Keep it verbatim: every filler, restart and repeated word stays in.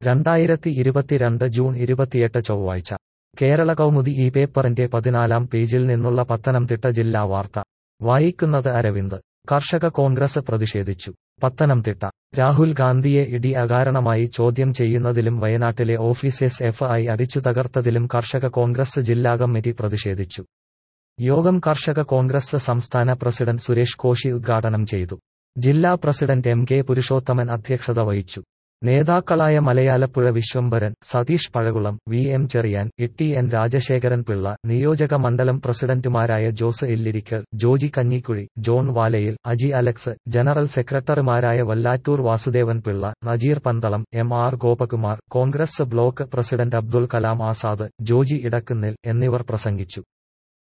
രണ്ടായിരത്തി ഇരുപത്തിരണ്ട് ജൂൺ ഇരുപത്തിയെട്ട് ചൊവ്വാഴ്ച കേരള കൗമുദി ഈ പേപ്പറിന്റെ പതിനാലാം പേജിൽ നിന്നുള്ള പത്തനംതിട്ട ജില്ലാ വാർത്ത വായിക്കുന്നത് അരവിന്ദ്. കർഷക കോൺഗ്രസ് പ്രതിഷേധിച്ചു. പത്തനംതിട്ട രാഹുൽ ഗാന്ധിയെ ഇടി അകാരണമായി ചോദ്യം ചെയ്യുന്നതിലും വയനാട്ടിലെ ഓഫീസ് എസ് എഫ് ഐ അടിച്ചു തകർത്തതിലും കർഷക കോൺഗ്രസ് ജില്ലാ കമ്മിറ്റി പ്രതിഷേധിച്ചു. യോഗം കർഷക കോൺഗ്രസ് സംസ്ഥാന പ്രസിഡന്റ് സുരേഷ് കോശി ഉദ്ഘാടനം ചെയ്തു. ജില്ലാ പ്രസിഡന്റ് എം കെ പുരുഷോത്തമൻ അധ്യക്ഷത വഹിച്ചു. നേതാക്കളായ Malayalappuzha Viswambharan, Satheesh Pazhakulam, V M Cheriyan, Itty N Rajasekharan Pillai, നിയോജക മണ്ഡലം പ്രസിഡന്റുമാരായ Jose Illirikkal, Joji Kanjikuzhi, John Valayil, Aji Alex, general സെക്രട്ടറിമാരായ Vallattoor Vasudevan Pillai, Najeer Pandalam, M R Gopakumar, Congress block president Abdul Kalam Azad, Joji Edakkunnil എന്നിവർ പ്രസംഗിച്ചു.